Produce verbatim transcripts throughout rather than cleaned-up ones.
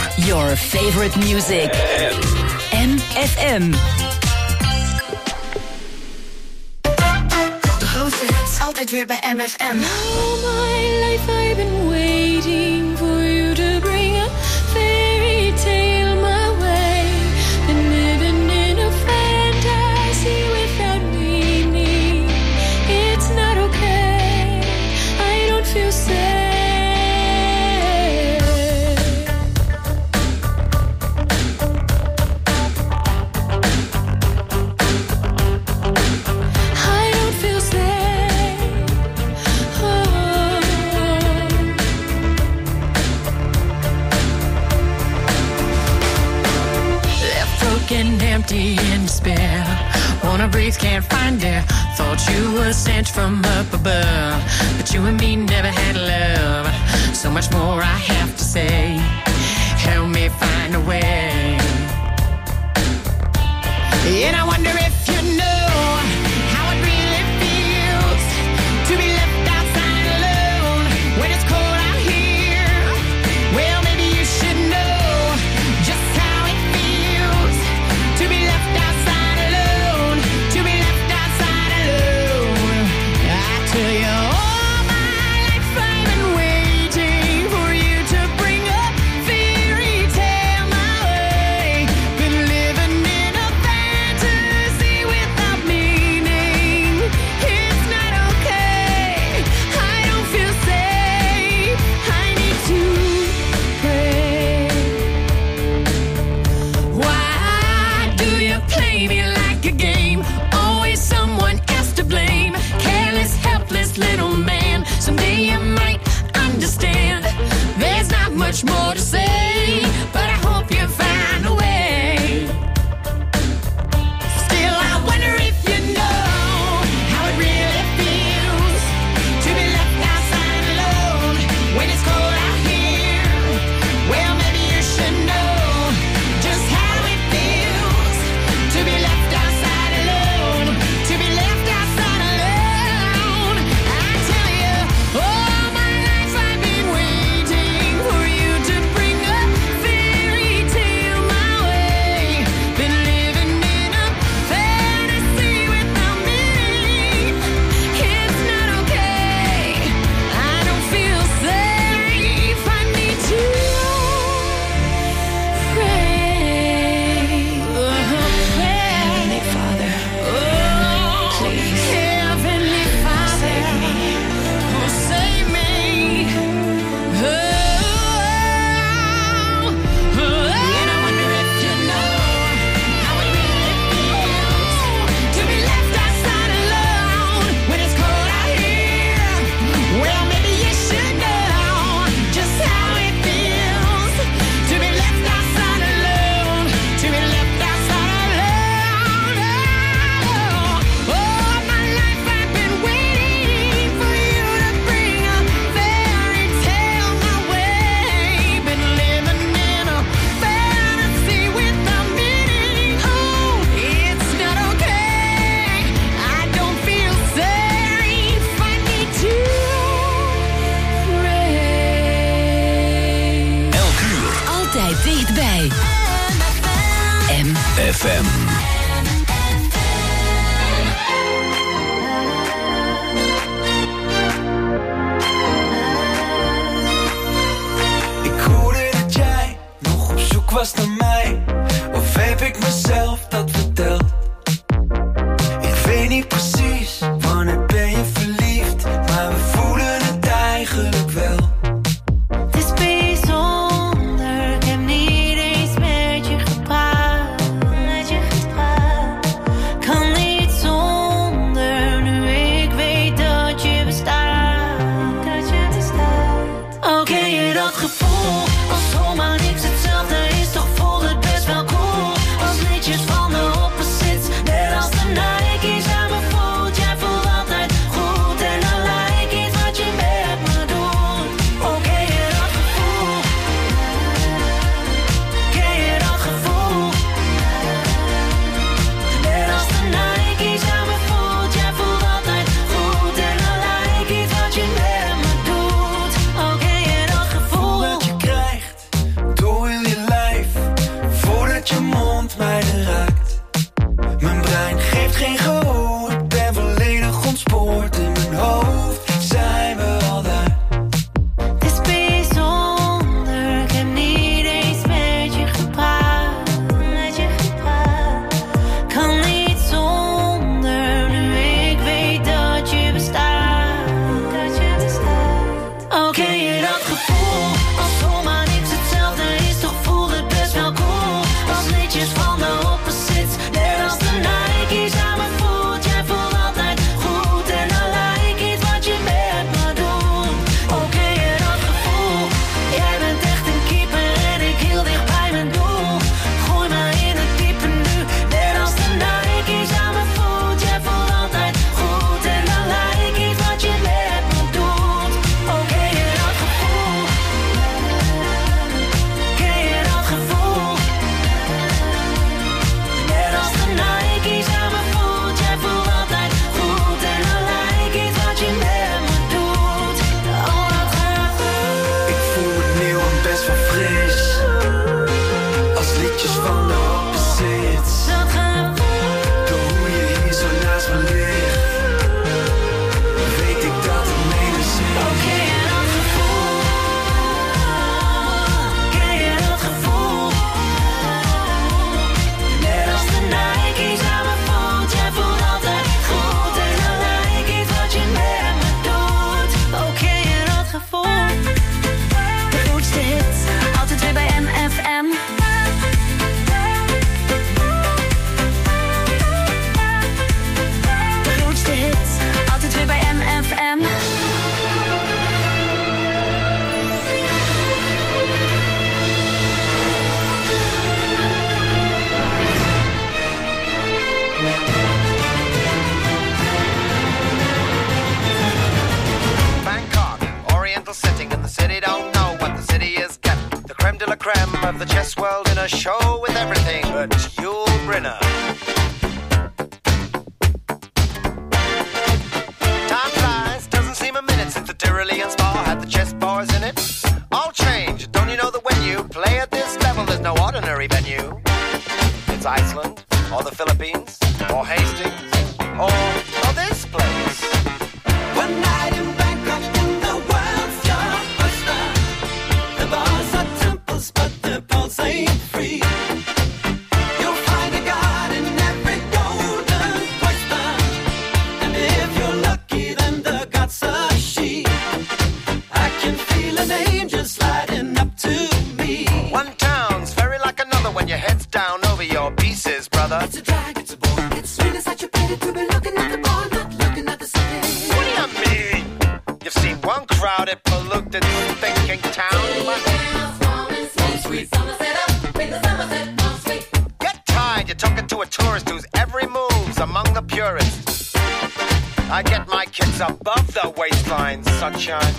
Your favorite music. M F M. De grootste hits altijd weer bij M F M. All my life I've been waiting for you to bring a fairy tale my way. Been living in a fantasy without meaning. It's not okay. I don't feel safe. Empty in despair, wanna breathe, can't find air. Thought you were sent from up above, but you and me never had love. So much more I have to say. Help me find a way. And I wonder if you know how it really feels to be left outside alone when it's cold out here. Well, maybe you should know just how it feels to be left outside alone, to be left outside alone. I tell you, all my life I've been waiting for you to bring a fairy tale my way. Been living in a fantasy without meaning. It's not okay. I don't feel safe. I need to pray. Why do you play me like a game? Always someone else to blame. Careless, helpless little man. Someday you might understand. There's not much more to say, but I hope you find a way. Still, I wonder if you know how it really feels to be left outside alone when it's cold out here. Well, maybe you should know just how it feels to be left outside alone, to be left outside alone. I tell you, all my life I've been waiting for you to bring a fairy tale my way. Been living in a fantasy without meaning. It's not okay. I don't feel safe. I need to pray. Heavenly Father, please Heavenly Father, save me. oh, save me. Oh, oh, and I wonder if you know how it really feels to be left outside alone when it's cold out here. Well, maybe you should know just how it feels to be left outside alone, to be left outside alone. Oh, all my life I've been waiting for you to bring a fairy tale my way. Been living in a fantasy without meaning. Oh, it's not okay. I don't feel safe. I need to pray. Elk uur. Altijd dichtbij. M. F M. Ik hoorde dat jij nog op zoek was naar mij. Of heb ik mezelf dat verteld? Ik weet niet precies wanneer ben je verliefd, maar we voelen het eigenlijk wel. Het is bijzonder, ik heb niet eens met je gepraat. Met je gepraat. Kan niet zonder, nu ik weet dat je bestaat. Dat je bestaat. Oh, ken je dat gevoel? Als zomaar niks hetzelfde is, toch voelt het best wel cool. Als liedjes van de opposites, net als de Nike's aan mijn voet. the chess world in a show with everything but Yul Brynner. Time flies, doesn't seem a minute since the Tyrolean spa had the chess bars in it. All change, don't you know that when you play at this level, there's no ordinary venue? It's Iceland, or the Philippines, or Hastings, or, or this place. One night in Bangkok and the world's your oyster. The bars are temples, but the pulse ain't free. You'll find a god in every golden oyster. And if you're lucky, then the god's a she. I can feel an angel sliding up to me. One town's very like another when your head's down over your pieces, brother. It's a drag, it's a bore. It's really such a pity to be looking at the bar, not looking at the city. What do you mean? You've seen one crowded, polluted, thinking town. Get tired, you're talking to a tourist whose every move's among the purists. I get my kids above the waistline, sunshine.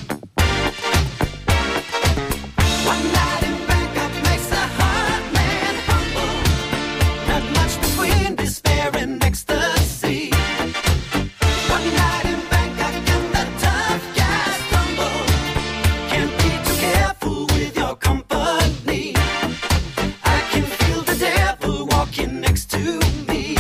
One night in Bangkok makes a hard man humble. Not much between despair and ecstasy. One night in Bangkok and the tough guys stumble. Can't be too careful with your company. I can feel the devil walking next to me.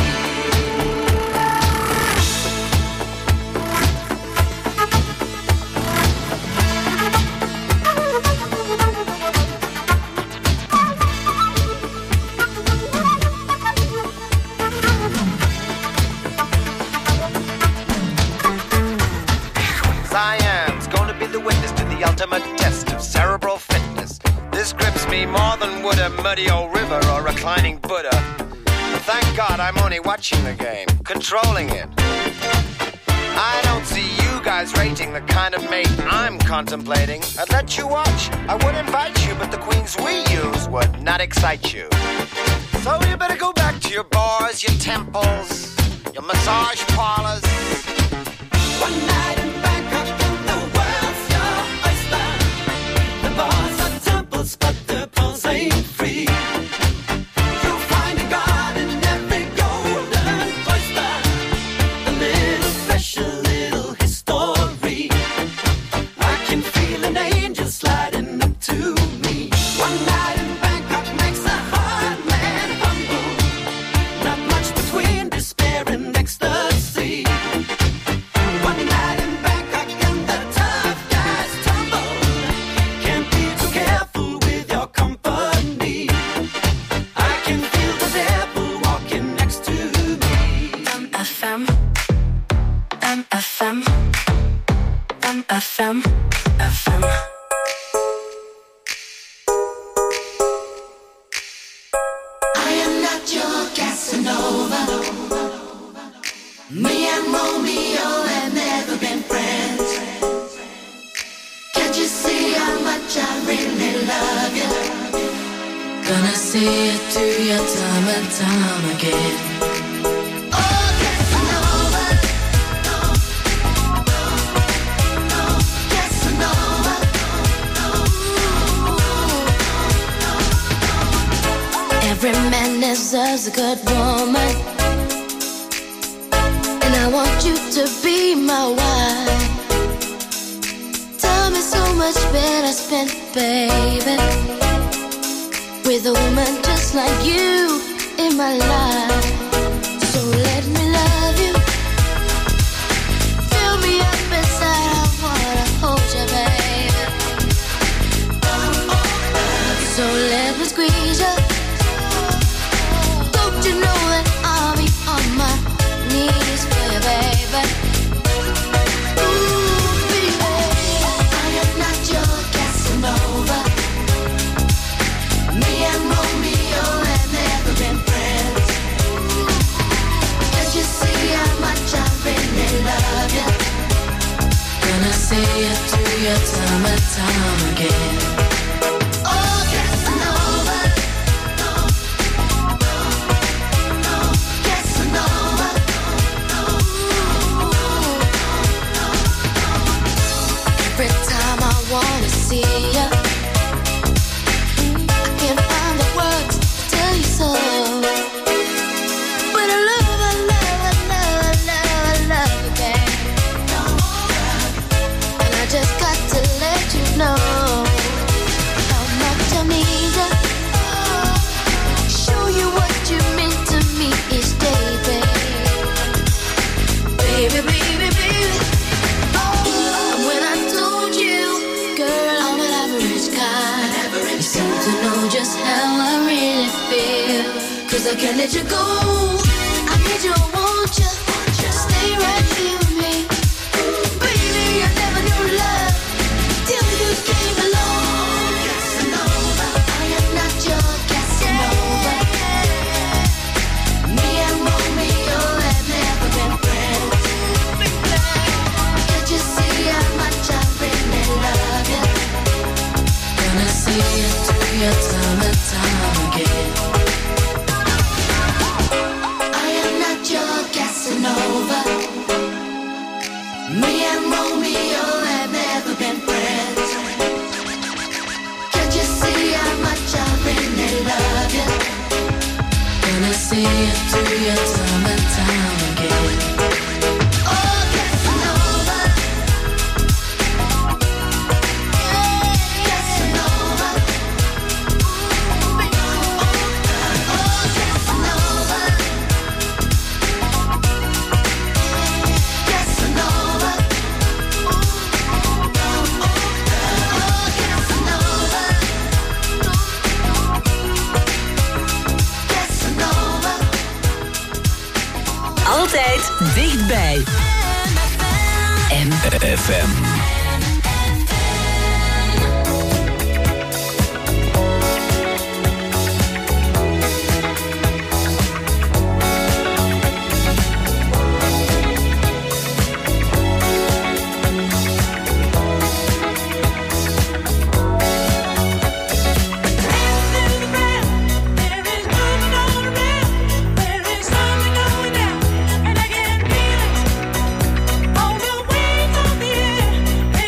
Cyan's going to be the witness to the ultimate test of cerebral fitness. This grips me more than would a muddy old river or reclining Buddha. But thank God I'm only watching the game, controlling it. I don't see you guys rating the kind of mate I'm contemplating. I'd let you watch, I would invite you, but the queens we use would not excite you. So you better go back to your bars, your temples, your massage parlors. One night in Bangkok and the world's your oyster. The bars are temples, but the pulse ain't free. You'll find a god in every golden oyster. A little special, little history. I can feel an angel sliding up to me. One night in Bangkok makes a hard man humble. Not much between despair and ecstasy. One night in Bangkok and the tough guys tumble. Can't be too careful with your company. I can feel the devil walking next to me. F M, M F M, M F M, F M. I am not your Casanova. Me and Romeo have never been friends. Can't you see how much I really love you? Gonna see it through your time and time again. Oh, Casanova. No, no, no, Casanova. Every man deserves a good woman, and I want you to be my wife. Tell me so much better spent, baby, with a woman just like you in my life. So let me love you, fill me up inside. I wanna hold you, baby. So let me squeeze you. Don't you know that I'll be on my knees for you, baby? Ooh, baby. I am not your Casanova. Me and Romeo have never been friends. Can't you see how much I really love you? Gonna see it through your time and time again. Oh, Casanova. No, no, no, Casanova. No, no, no. Every time I wanna see you, I can't find a baby, baby, baby. Oh, when I told you, girl, I'm an average guy. You seem to know just how I really feel. Cause I can't let you go. I need you, I want you. Stay right here with me. Baby, I never knew love till you came along. Casanova, I am not your Casanova. Me and Romeo have never been friends. Can't you see how much I really love you? Gonna see you through your time and time again. I am not your Casanova. Me and Romeo have never been friends. Can't you see how much I really love you? Gonna see you through your time and time again. Oh, Casanova. Casanova. Oh, Casanova. Casanova. Altijd dichtbij. M F M. All the way from the air.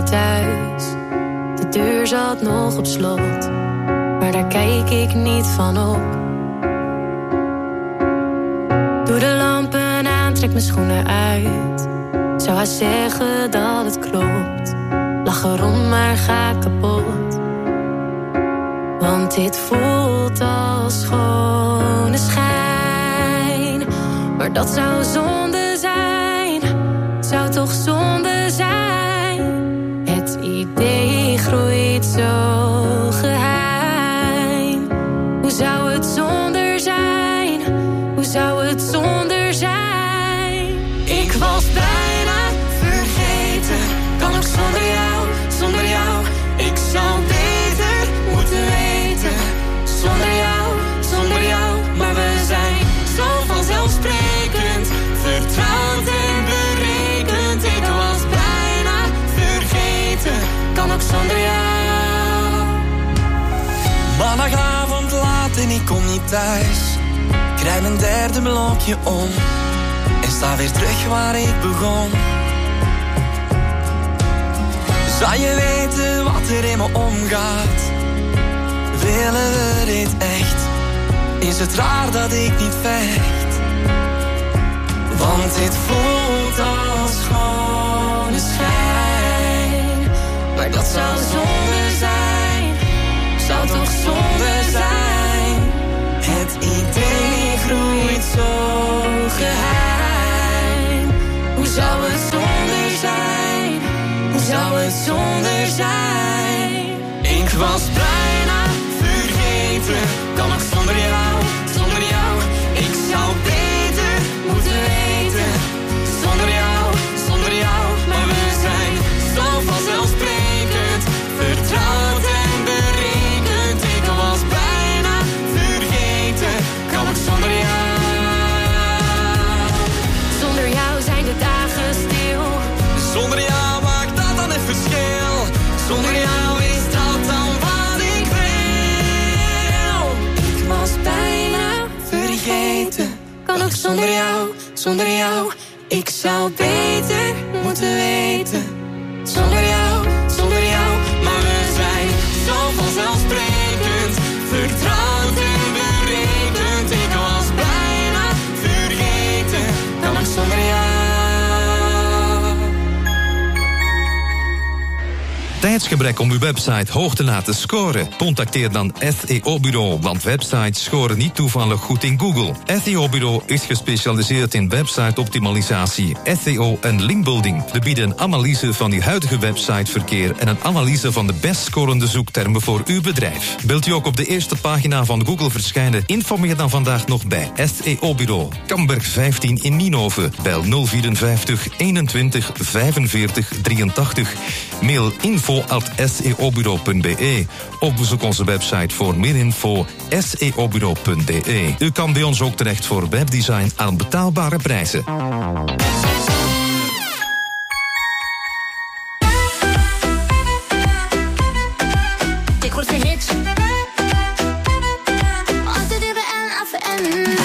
thuis. De deur zat nog op slot, maar daar kijk ik niet van op. Doe de lampen aan, trek mijn schoenen uit. Zou hij zeggen dat het klopt? Lach erom, maar ga kapot. Want dit voelt als schone schijn. Maar dat zou zonde zijn, zou toch zonde zijn. Het idee groeit zo geheim. Hoe zou het zonder zijn? Hoe zou het zonder zijn? Ik was bijna vergeten, kan ook zonder jou, zonder jou. Ik zou beter moeten weten, zonder jou, zonder jou. Maar we zijn zo vanzelfsprekend, vertrouwd en berekend. Ik was bijna vergeten, kan ook zonder jou. Maandagavond laat en ik kom niet thuis. Krijg mijn derde blokje om en sta weer terug waar ik begon. Zou je weten wat er in me omgaat? Willen we dit echt? Is het raar dat ik niet vecht? Want dit voelt als schone schijn. Maar dat zou zonde zijn, zou toch zonde zijn. Het idee groeit zo geheim. Hoe zou het zonder zijn? Hoe zou het zonder zijn? Ik was bijna vergeten, kan ook zonder jou, zonder jou. Ik zou beter moeten weten, zonder jou, zonder jou. Maar we zijn zo vanzelfsprekend, vertrouwd en berekend. Ik was bijna vergeten, kan ook zonder jou. Zonder jou zijn de dagen stil. Zonder jou maakt dat dan het verschil. Zonder jou is dat dan wat ik wil. Ik was bijna vergeten, kan ook zonder jou, zonder jou. Ik zou beter moeten weten, zonder jou, zonder jou. Maar we zijn zo vanzelfsprekend, vertrouwd en berekend. Ik was bijna vergeten, kan ook zonder jou. Tijdsgebrek om uw website hoog te laten scoren? Contacteer dan S E O-bureau, want websites scoren niet toevallig goed in Google. S E O-bureau is gespecialiseerd in website-optimalisatie, S E O en linkbuilding. We bieden een analyse van uw huidige websiteverkeer en een analyse van de best scorende zoektermen voor uw bedrijf. Wilt u ook op de eerste pagina van Google verschijnen? Informeer dan vandaag nog bij S E O-bureau. Kamberg vijftien in Nienhoven. Bel nul vierenvijftig eenentwintig vijfenveertig drieëntachtig. Mail info at s e o bureau punt b e. Of bezoek onze website voor meer info s e o bureau punt b e. U kan bij ons ook terecht voor webdesign aan betaalbare prijzen. Ik word verhit. Altijd weer bij N A V N.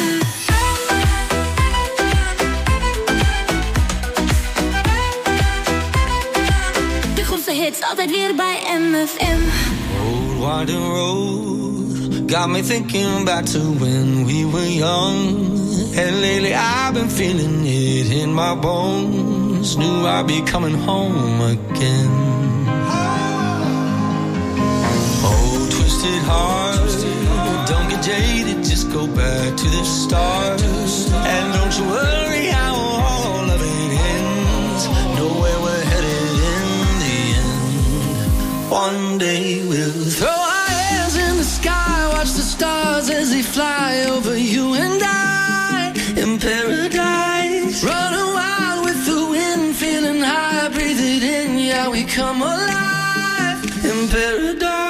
De grootste hits, altijd weer bij M F M. Old winding road got me thinking back to when we were young. And lately I've been feeling it in my bones. Knew I'd be coming home again. Oh, twisted heart, don't get jaded, just go back to the start. And don't you worry how all of it ends. Know where we're headed in the end. One day we'll throw our hands in the sky, watch the stars as they fly over you and I in paradise. Running wild with the wind, feeling high, breathe it in, yeah, we come alive in paradise.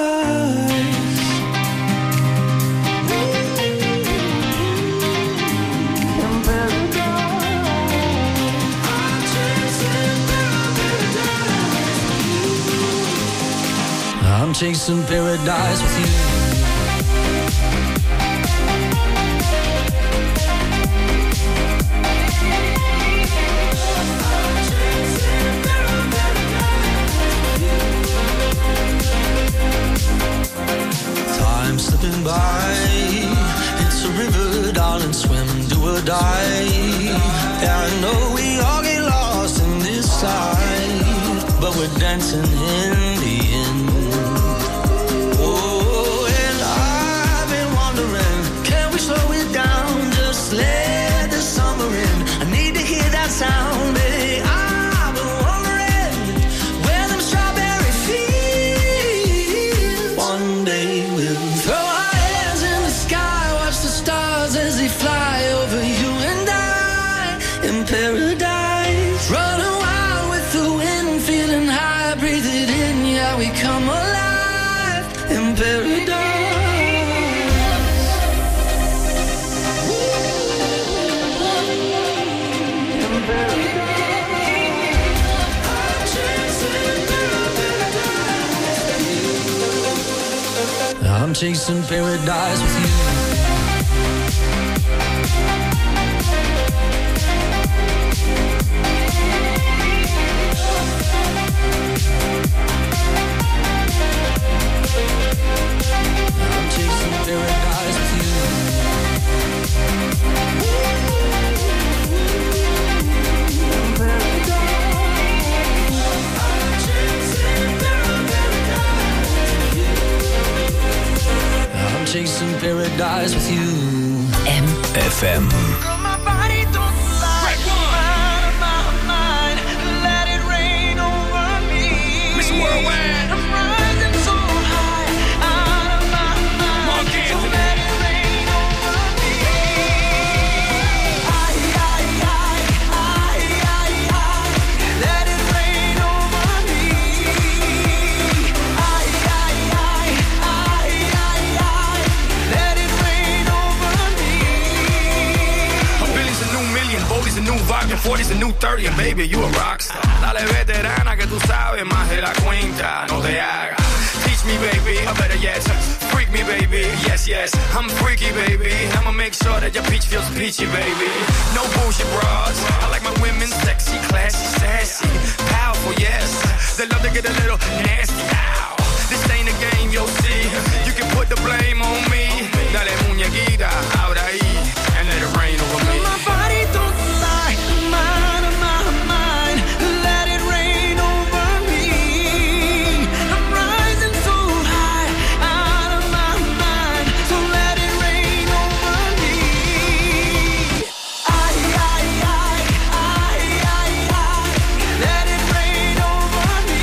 I'm chasing paradise with you. slipping by. It's a river, darling, swim, do or die. Yeah, I know we all get lost in this life, but we're dancing in the end. Oh, and I've been wondering, can we slow it down? Just let the summer in. I need to hear that sound, baby. I've been wondering where them strawberry fields. One day we'll throw our hands in the sky, watch the stars as they fly over you and I in paradise. Running wild with the wind, feeling high, breathe it in, yeah, we come alive in paradise. I'm chasing paradise with you. I'm chasing paradise with you. I'm chasing paradise with you. M F M. My body don't lie. Out of my mind, let it rain over me. Miss Worldwide. I'm rising so high, out of my mind. So let it rain over me. I, I, I, I, I, I. Let it rain over me. I, I, I, I, I, I. Let it rain over me. A billion's a new million, forty's a new vibe, and forty's a new thirty, and baby, you a rockstar. Dale veterana que tú sabes más de la cuenta, no te hagas. Teach me, baby, or better yet, freak me, baby, yes, yes. I'm freaky, baby, I'ma make sure that your peach feels peachy, baby. No bullshit bras, I like my women sexy, classy, sassy, powerful, yes. They love to get a little nasty, ow. This ain't a game, you'll see. You can put the blame on me. Dale muñequita, ahora ahí, and let it rain over me. My body don't lie, I'm out of my mind. Let it rain over me. I'm rising so high, out of my mind. So let it rain over me. I, I, I, I, I, I. Let it rain over me.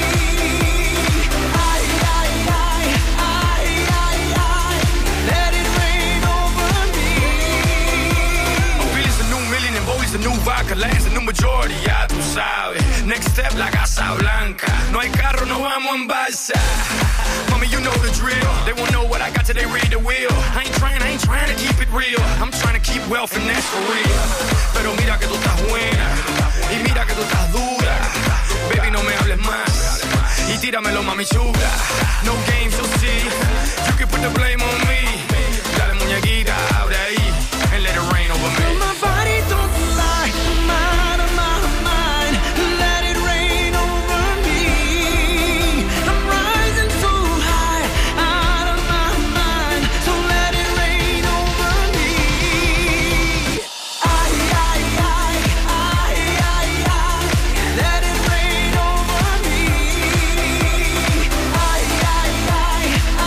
I, I, I, I, I, I. Let it rain over me. A billion's a new million, and boys a new vodka, lands a new majority, ya tú sabes. Next step, la Casa Blanca. No hay carro, no vamos en balsa. Mommy, you know the drill. They won't know what I got till they read the wheel. I ain't trying, I ain't trying to keep it real. I'm trying to keep wealth and that's for real. Pero mira que tú estás buena, y mira que tú estás dura. Baby, no me hables más, y tíramelo, mami chula. No games, you'll see. You can put the blame on me. Dale muñequita, ahora ahí, and let it rain over me. My body don't lie, I'm out of my mind. Let it rain over me. I'm rising so high, out of my mind. So let it rain over me. I, I, I, I, I, I. Let it rain over me. I, I, I, I,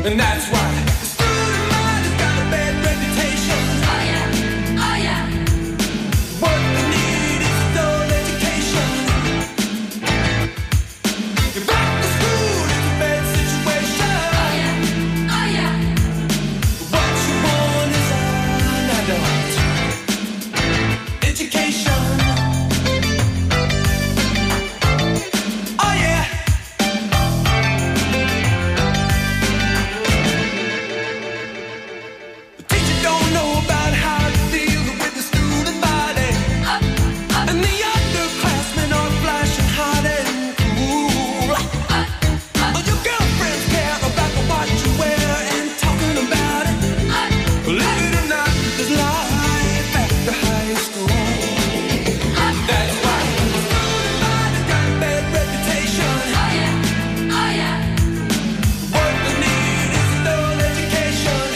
And that's why the student mind has got a bad reputation. Oh yeah, oh yeah. What we need is adult education. You're back to school, it's a bad situation. Oh yeah, oh yeah. What you want is an adult education. Oh yeah. The teacher don't know about how to deal with the student body. And the underclassmen are flashing hot and cool. Oh, your girlfriends care about what you wear and talking about it. Believe it or not, there's life after high school. That's why the student body has got a bad reputation. Oh yeah, oh yeah. What we need is adult education.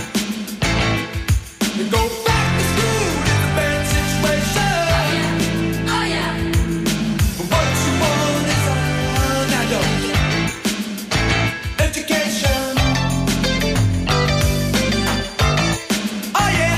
To go back to school is a bad situation. Oh yeah. What you want is an adult education. Oh yeah.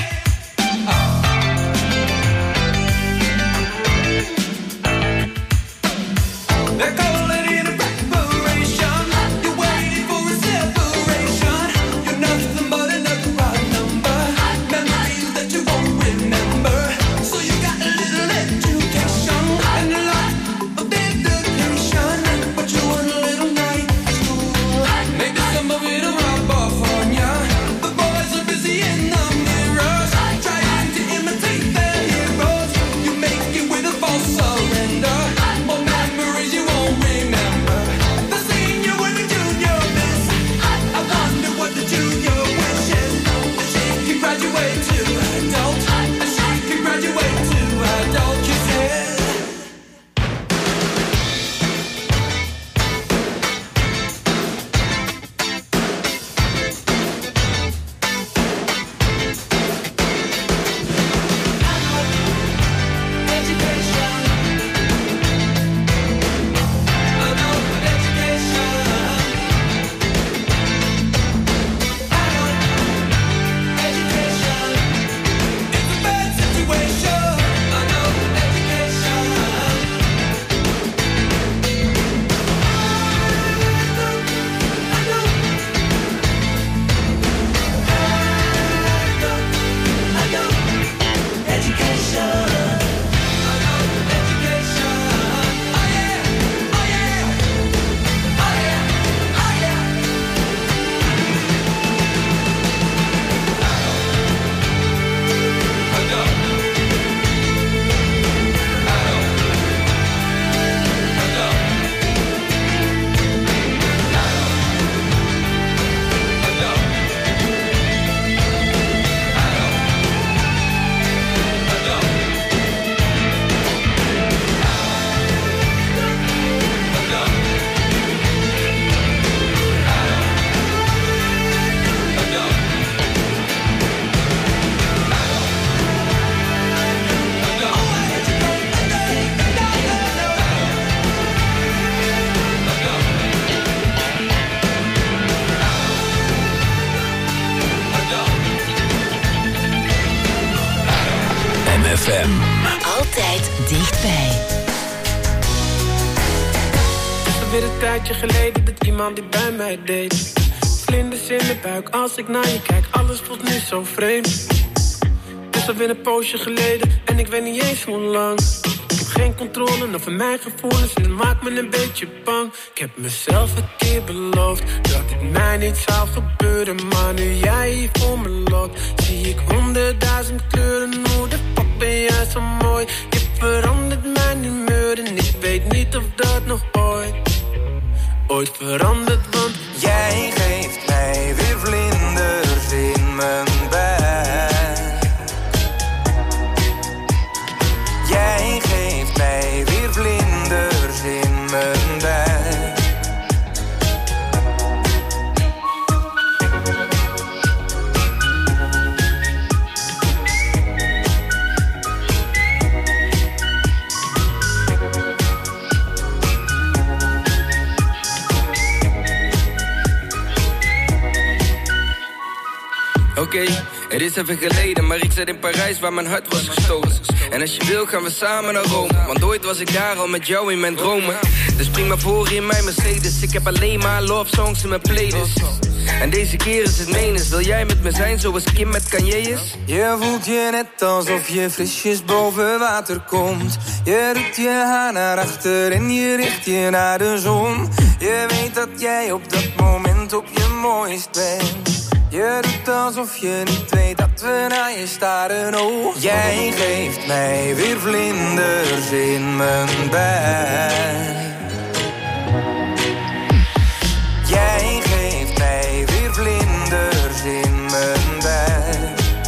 They call it in a preparation. You're waiting for a separation. You're nothing but another odd number. Memories that you won't remember. So you got a little education and a lot of dedication. But you want a little night school. Maybe some of it'll rub off on ya. The boys are busy in the mirrors, trying to imitate their heroes. You make it with a false surrender. More memories you won't remember. The senior with the junior miss. I wonder what the junior wishes. That she can graduate to adult. That she can graduate to adult, you said. Education. Adult education. Adult education. It's a bad situation. Adult education. Adult education. Adult education. Oh yeah, oh yeah, oh yeah, oh yeah. Adult. M F M. Altijd dichtbij. Het is alweer een tijdje geleden dat iemand dit bij mij deed. Vlinders in mijn buik als ik naar je kijk, alles voelt nu zo vreemd. Het is alweer een poosje geleden en ik weet niet eens hoe lang. Ik heb geen controle over mijn gevoelens en het maakt me een beetje bang. Ik heb mezelf een keer beloofd dat het mij niet zou gebeuren. Maar nu jij hier voor me loopt, zie ik honderdduizend kleuren. Hoe de fuck ben jij zo mooi? Je verandert mijn humeur en ik weet niet of dat nog ooit, ooit verandert. Want Jij geeft mij weer vlinders in mijn buik. Jij geeft mij weer vlinders in mijn buik. Oké, okay, het is even geleden, maar ik zat in Parijs waar mijn hart was gestolen. En als je wil gaan we samen naar Rome, want ooit was ik daar al met jou in mijn dromen. Dus spring maar voor in mijn Mercedes, ik heb alleen maar love songs in mijn playlist. En deze keer is het menens, wil jij met me zijn zoals Kim met Kanye is? Je voelt je net alsof je frisjes boven water komt. Je doet je haar naar achter en je richt je naar de zon. Je weet dat jij op dat moment op je mooist bent. Je doet alsof je niet weet dat we naar je staren. Oh, jij geeft mij weer vlinders in mijn buik. Jij geeft mij weer vlinders in mijn buik.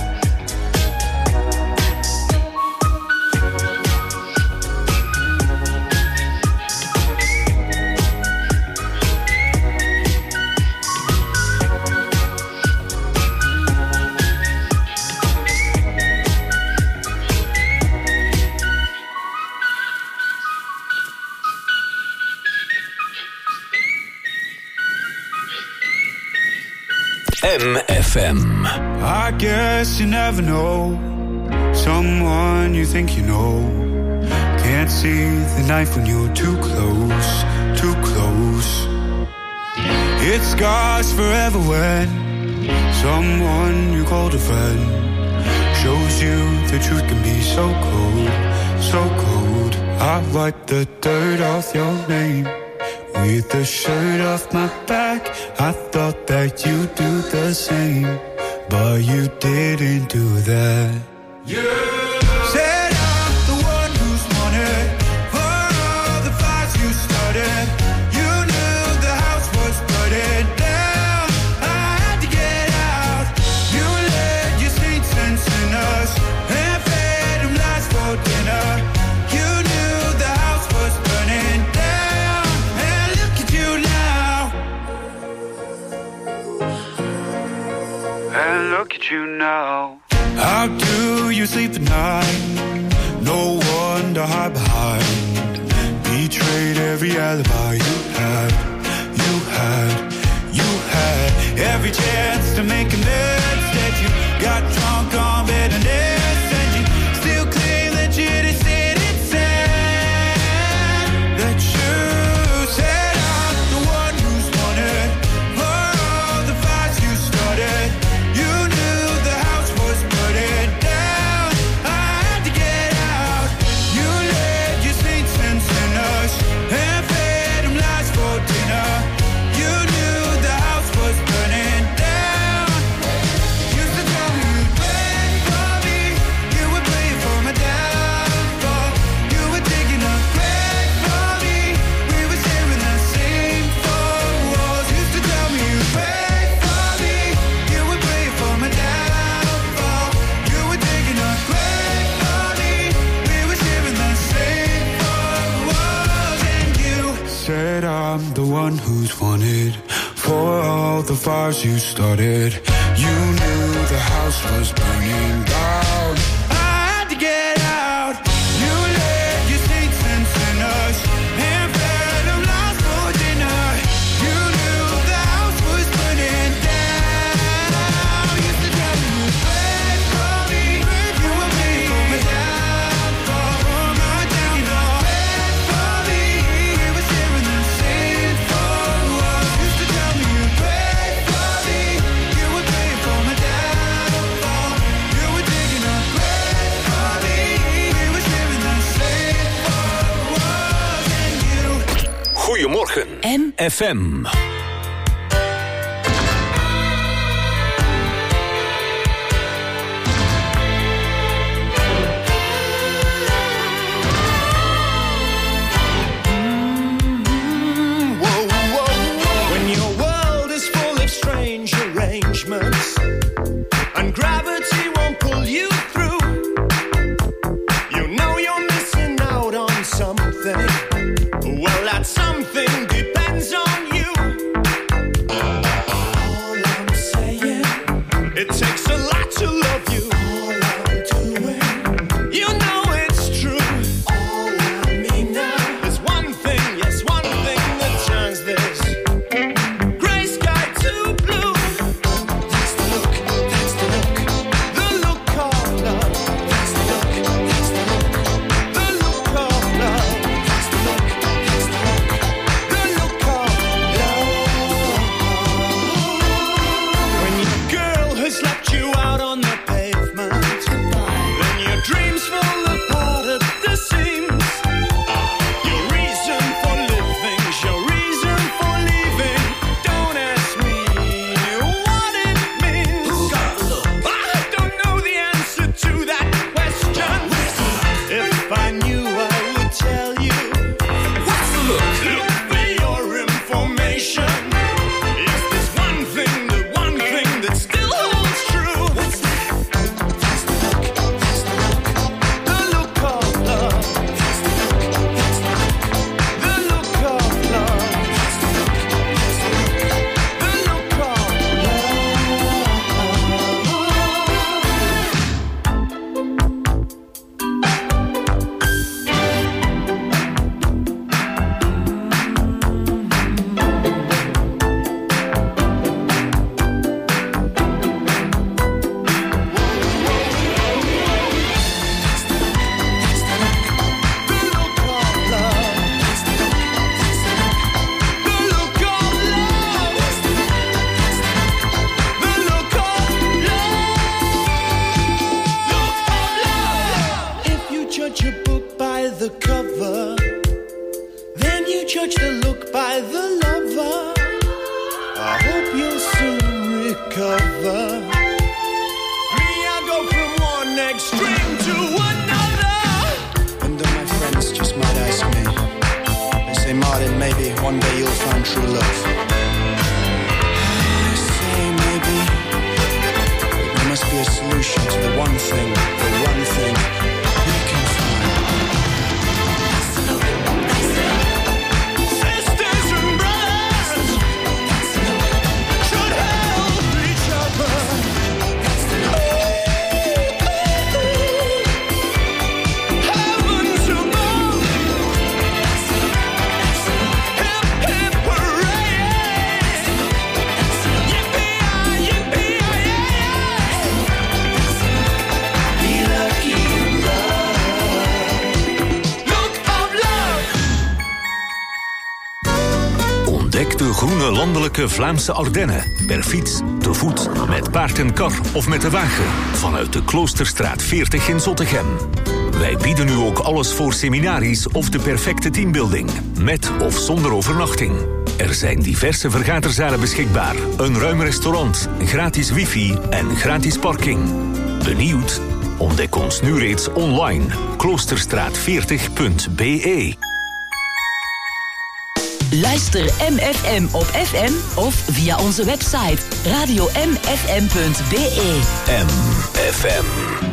M F M. I guess you never know someone you think you know. Can't see the knife when you're too close, too close. It scars forever when someone you called a friend shows you the truth can be so cold, so cold. I wipe the dirt off your name with the shirt off my back. I thought that you'd do the same, but you didn't do that. Yeah. Said I'm the one who's wanted for all the fights you started. You knew the house was burning down. I had to get out. You let your saints and sinners and fed them lies for dinner. You knew the house was burning down. And look at you now. How do you sleep at night? No one to hide behind. Betrayed every alibi you had. You had, you had every chance to make amends. Instead you got drunk on bitterness, and you still claim that you just didn't say that you said I'm the one who's wanted for all the fights you started. You knew the house was burning down. I had to get out. You led your saints and sinners and fed them lies for dinner. You knew the house was burning down. Used to tell me you'd wait for me. You would play for my downfall. You were digging a grave for me. We were sharing the same four walls. Used to tell me you'd wait for me. You would play for my downfall. You were digging a grave for me. We were sharing the same four walls. And you said I'm the one who's wanted for all the fires you started. You knew the house was burning down. I had to get out. You led your saints and sinners and fed them lies for dinner. You knew the house was burning down. Used to tell me you'd wait for me. You were waiting for my downfall, for my downfall. Wait for me. We were sharing the same four walls. Used to tell me you'd wait for me. You were waiting for my downfall. You were digging a grave for me. We were sharing the same four walls. And you. Goedemorgen M F M. When your world is full of strange arrangements and gravity won't pull you through, you know you're missing out on something. Well, that something depends on you. All I'm saying, it takes a lot to love you. All I'm doing, you know it's true. All I mean now is one thing, yes, one thing that turns this gray sky to blue. lange landelijke Vlaamse Ardennen. Per fiets, te voet, met paard en kar of met de wagen. Vanuit de Kloosterstraat veertig in Zottegem. Wij bieden u ook alles voor seminaries of de perfecte teambuilding. Met of zonder overnachting. Er zijn diverse vergaderzalen beschikbaar. Een ruim restaurant, gratis wifi en gratis parking. Benieuwd? Ontdek ons nu reeds online. kloosterstraat veertig punt b e. Luister M F M op F M of via onze website radio m f m punt b e. M F M.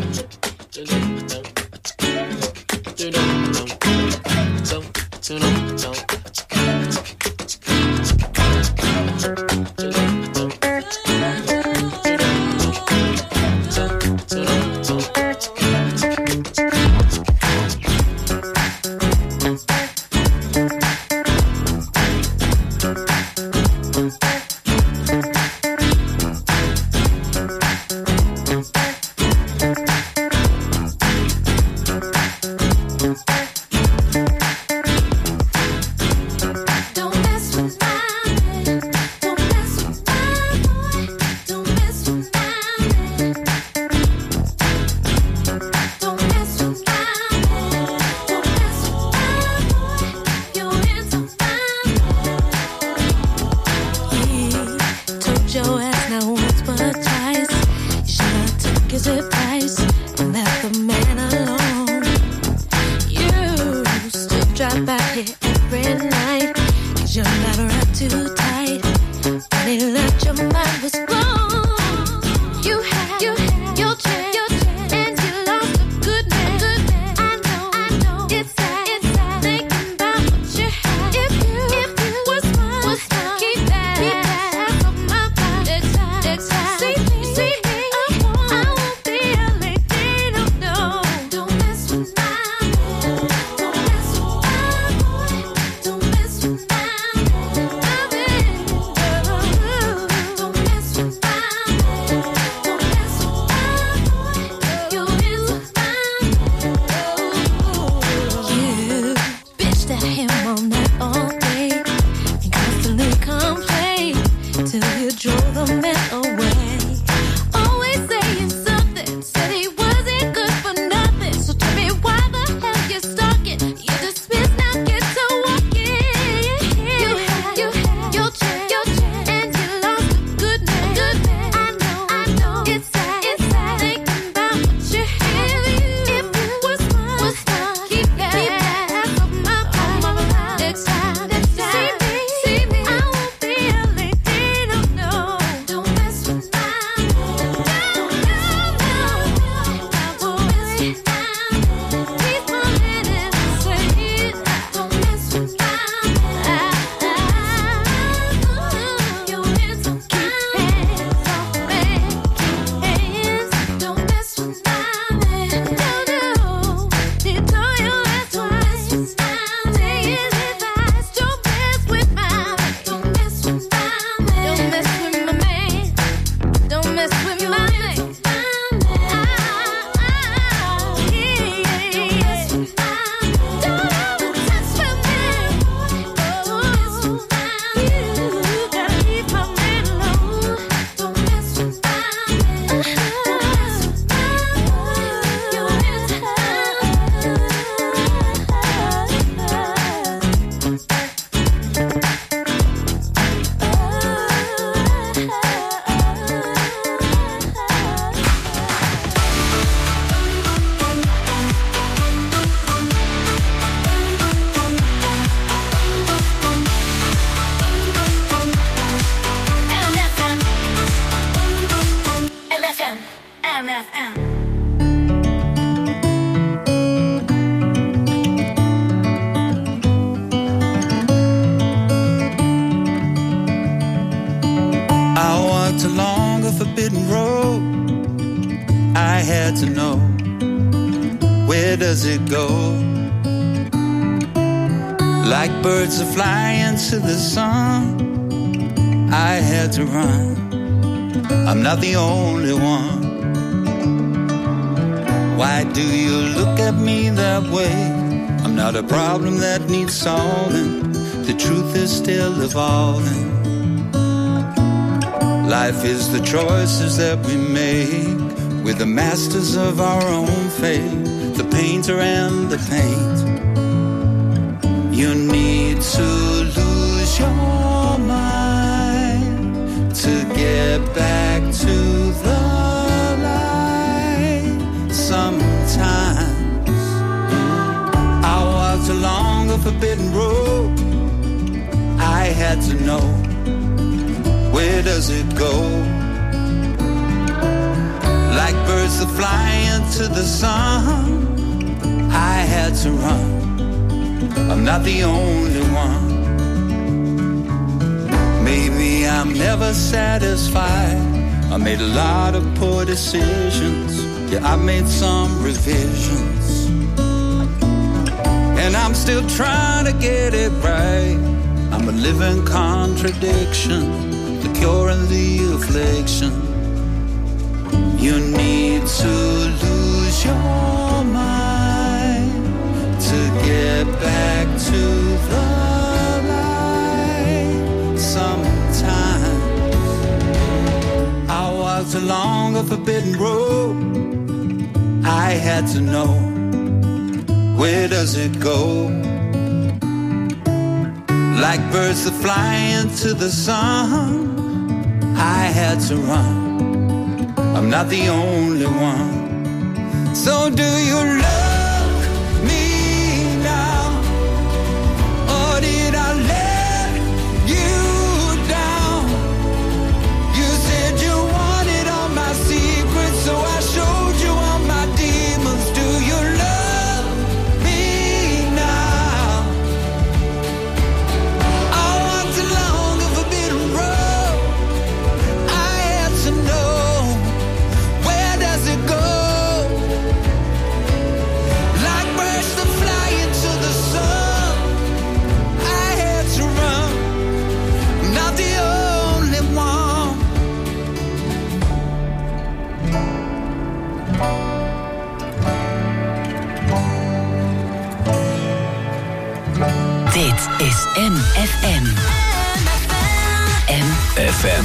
Like birds are flying to the sun, I had to run. I'm not the only one. Why do you look at me that way? I'm not a problem that needs solving. The truth is still evolving. Life is the choices that we make. We're the masters of our own fate, the painter and the paint. You need to lose your mind to get back to the light. Sometimes I walked along a forbidden road. I had to know, where does it go? Like birds that fly into the sun, I had to run. I'm not the only one. Maybe I'm never satisfied. I made a lot of poor decisions. Yeah, I made some revisions. And I'm still trying to get it right. I'm a living contradiction, the cure and the affliction. You need to lose your mind to get back to the light. Sometimes I walked along a forbidden road. I had to know, where does it go? Like birds that fly into the sun, I had to run. I'm not the only one. So do you love me now? Or did I let you down? You said you wanted all my secrets, so I showed you all my demons. Do you love me now? I walked along a forbidden road. I had to know, where does it go? Like birds that fly into the sun, I had to run. I'm not the only one. Dit is M F M. M F M.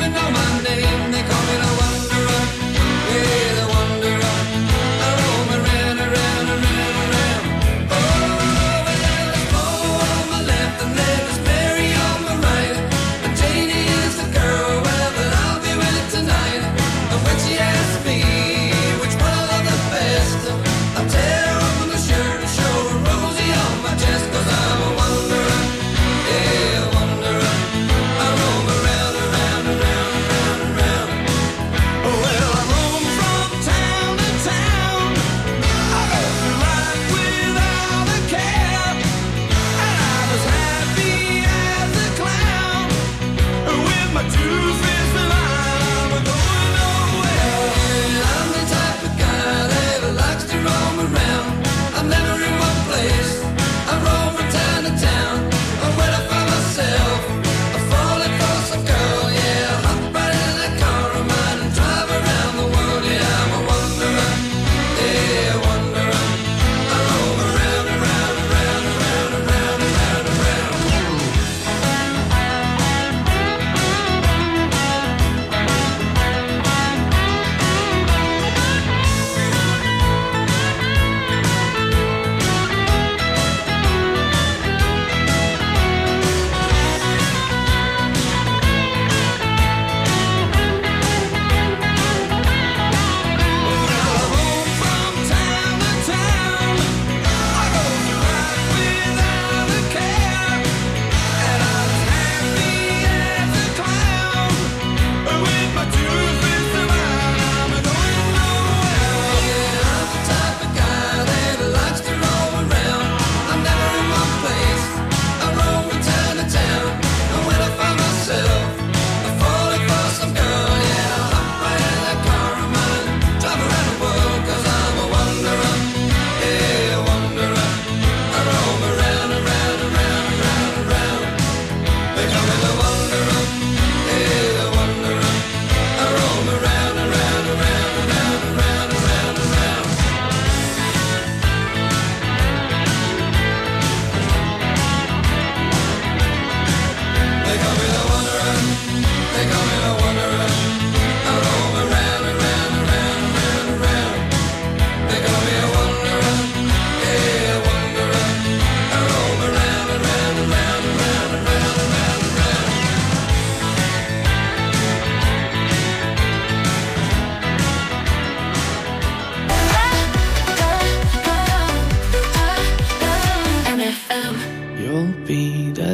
They call me the wanderer, yeah, the wanderer. I roam around.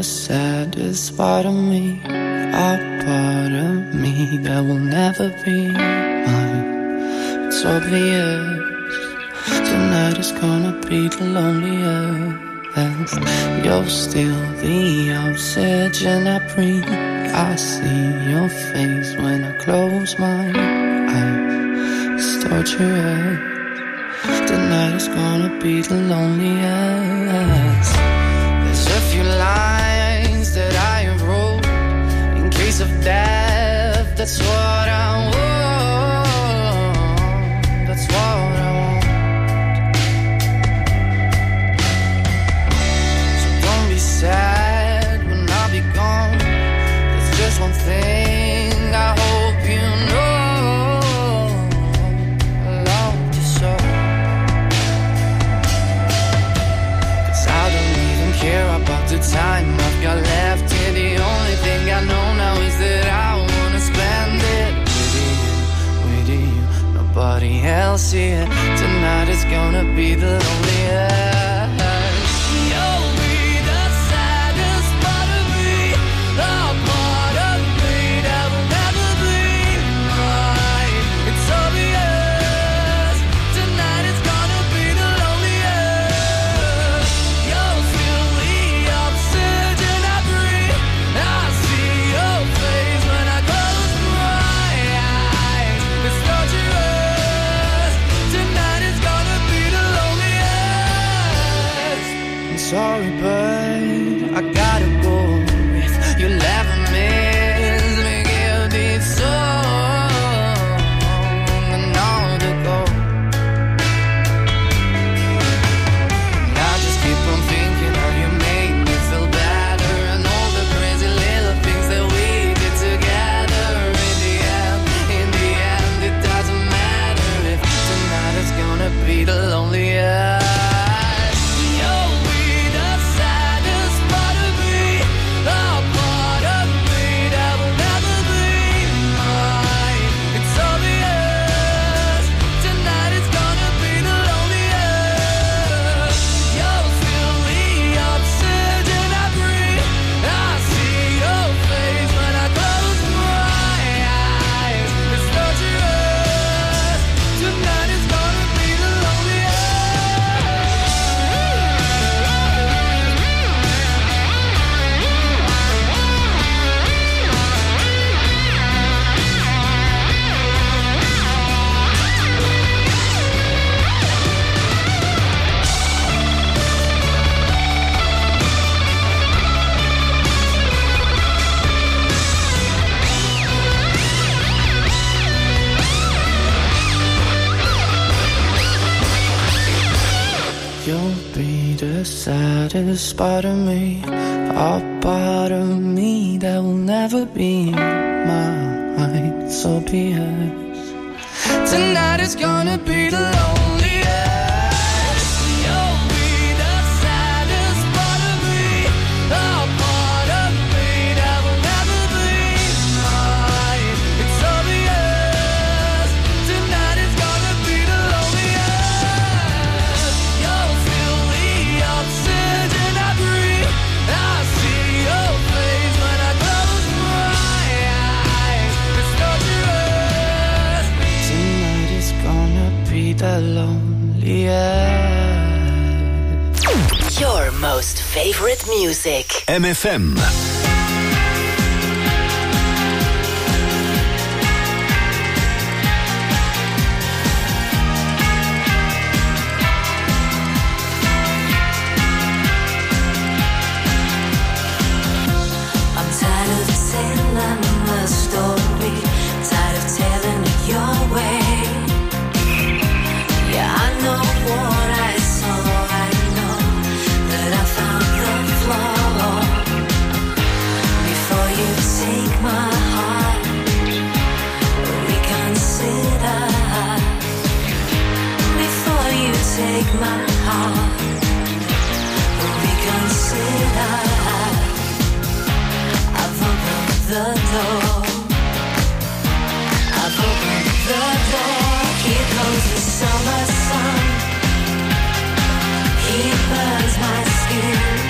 the saddest part of me, a part of me that will never be mine. It's obvious tonight is gonna be the loneliest. You're still the oxygen I breathe. I see your face when I close my eyes. It's torturous. Tonight is gonna be the loneliest. There's a few lines that I have wrote in case of death. That's what I want. That's what I want. So don't be sad when I'll be gone. There's just one thing I hope you know. Care about the time I've got left here. The only thing I know now is that I wanna spend it with you, with you, nobody else here. Tonight is gonna be the loneliest. You'll be the saddest part of me, the part of me that will never be mine. It's obvious, tonight is gonna be the loneliest. You'll feel the oxygen I breathe. I see your face when I close my eyes. It's torturous, tonight is gonna be the loneliest. I'm sorry, but I gotta go. If you'll ever miss me, give this song another go. And I just keep on thinking how you made me feel better, and all the crazy little things that we did together. In the end, in the end, it doesn't matter if tonight is gonna be the loneliest. You'll be the saddest part of me, the part of me that will never be mine. It's obvious, tonight is gonna be the loneliest. You'll feel the oxygen I breathe. I see your face when I close my eyes. It's torturous, tonight is gonna be the You'll be the saddest part of me, a part of me that will never be mine. It's obvious, tonight is gonna be the loneliest. You'll be the saddest part of me, a part of me that will never be mine. It's obvious, tonight is gonna be the loneliest. You'll feel the oxygen I breathe. I see your face when I close my eyes. It's torturous. Tonight is gonna be the loneliest. Your most favorite music. M F M. I'm tired of telling the story, tired of telling it your way. Yeah, I know what I saw, I know that I found the flaw. Before you take my heart, reconsider. Before you take my heart, reconsider. I've opened the door. I've opened the door. Here comes the summer sun. He burns my skin.